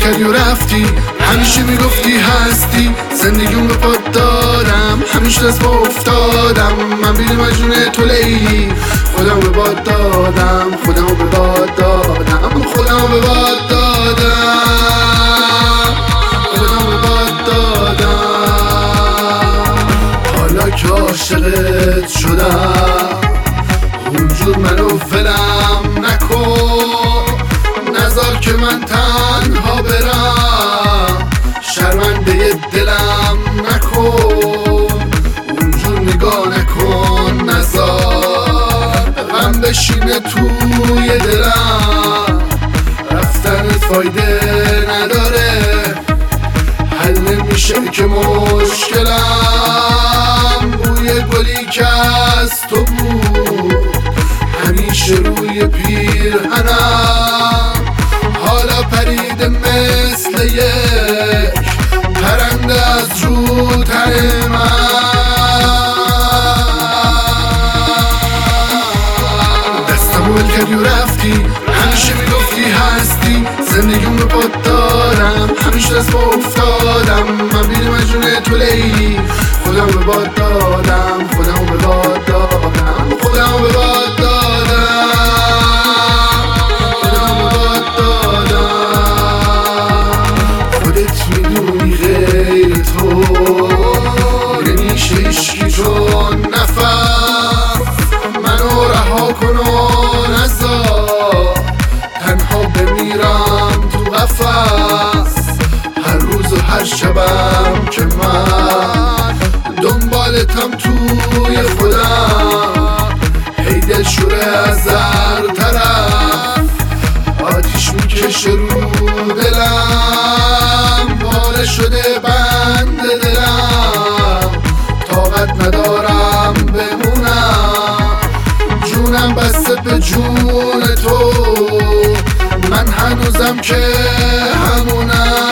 کردی و رفتی، همیشه میگفتی هستی، زندگیون به پاد دادم، همیشه دست با افتادم، من بیر مجنون تو لیلی، خودم به باد دادم، خودم به باد دادم، خودم به باد دادم، خودم به باد دادم. حالا که عاشقت شدم اونجور منو ولم نکن، نذار که من تنها برم، شرمنده دلم نکن، اونجور نگاه نکن، نذار غم بشینه توی دلم، رفتنت فایده نداره، حل نمیشه که مشکلم، بوی گلی که از تو بود همیشه روی پیرهنم، حالا پریده مثل یک پرنده از رو تن من، دستمو ول کردی و رفتی، همیشه میگفتی هستی، زندگیون به پاد دارم، همیشه دست با افتادم، من بیر مجنون تو لیلی، خودم به باد دادم، خودم به باد دادم، خودم به باد دادم، خودم به باد دادم. خودت میدونی غیر تو نمیشه هیچکی چون نفس، منو رها کن و نذار تنها بمیرم تو قفس، هر روز و هر شبم که من دنبالتم توی خودم، هی دل شوره از هر طرف، آتیش میکشه رو دلم، پاره شده بند دلم، طاقت ندارم بمونم، جونم بسته به جون تو، من هنوزم که همونم.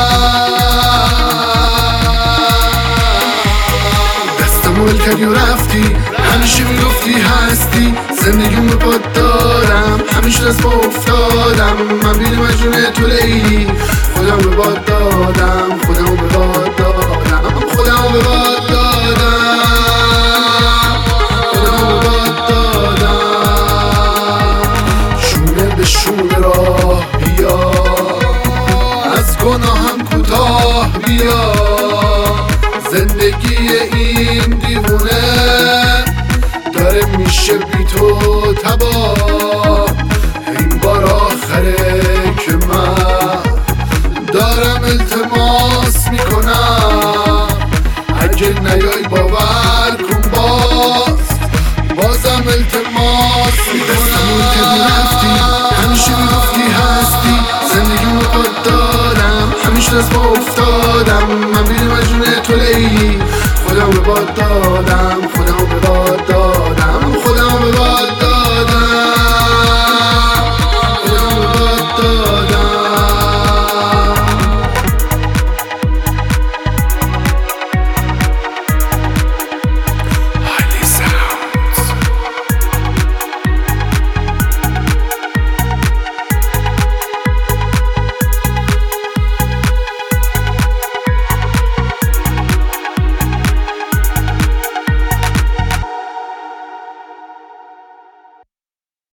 دستمو ول کردی و رفتی، همیشه میگفتی هستی، زندگیون به پاد دارم، همیشه دست با افتادم، من بیر مجنون تو لیلی، خودم به باد دادم، خودم به باد دادم، خودم به باد دادم، خودم به باد دادم. شونه به شونه راه بیا، از گناهم کوتاه بیا، زندگی این دیوونه داره میشه بی تو تباه، این بار آخره که من دارم التماس میکنم، اگه نیای باور کن بازم التماس میکنم. که رفتی، همیشه میگفتی هستی، زندگیون رو پاد دارم، همیشه دست با افتادم، من بیر مجنون تو لیلی، خودم به باد دادم، خودم به باد دادم.